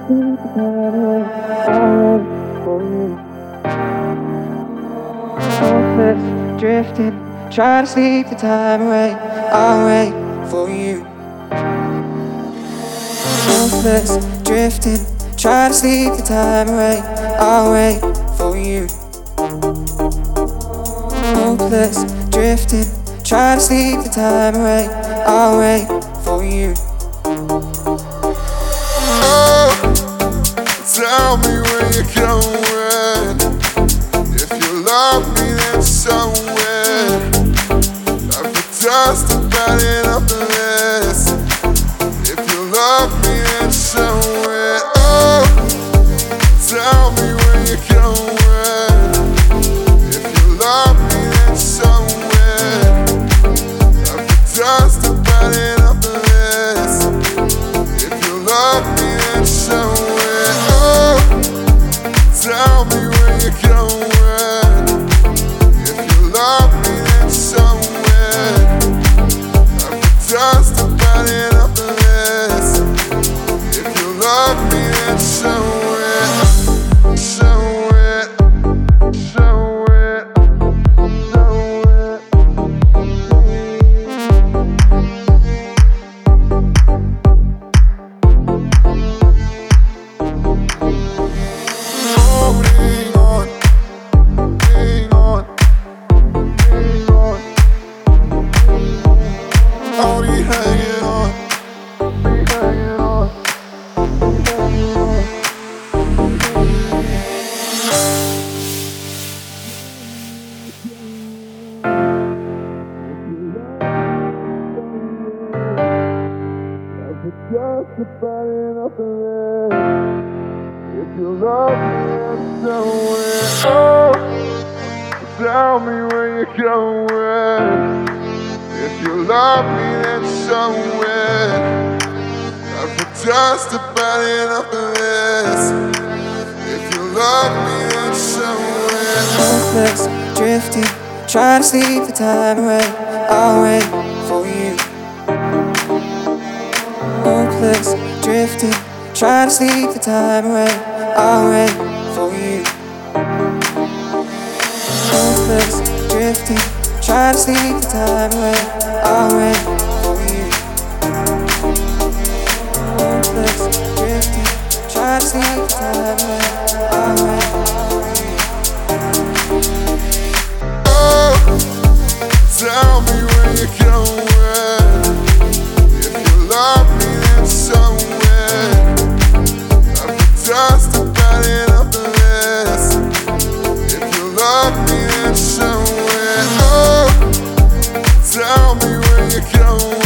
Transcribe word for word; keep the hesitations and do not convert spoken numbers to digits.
Hopeless, drifting, trying to sleep the time away. I'll wait for you. Hopeless, drifting, trying to sleep the time away. I'll wait for you. Hopeless, drifting, trying to sleep the time away. I'll wait for you. Oh, tell me where you're going. If you love me, then show it. I've just about enough of this. If you love me, then show it. Oh, tell me where you're going. If you love me, then show it. I've just about enough of this. If you love me, then show it. Oh, tell me where you're going. If you love me, then show it. I've just about enough of this. If you love me, then show it. Show it. Show it. Show it. Holding on, hang on, hang on. Only hanging on, hanging on, hanging on. Just about enough of it. If you love me, then show it. Oh, tell me where you're going. If you love me, then show it. I've had just about enough of this. If you love me, then show it. Hopeless, drifting, trying to sleep the time away. I'll wait for you. Hopeless, drifting, trying to sleep the time away. I'll wait for you. Hopeless, drifting, trying to sleep the time away. I'll wait for you. Hopeless, drifting, trying to sleep the time away. I'll wait for you. Oh, tell me where you're going. If you love me, then show it. I've just about enough of this. If you love me, then show it. Oh, tell me where you're going.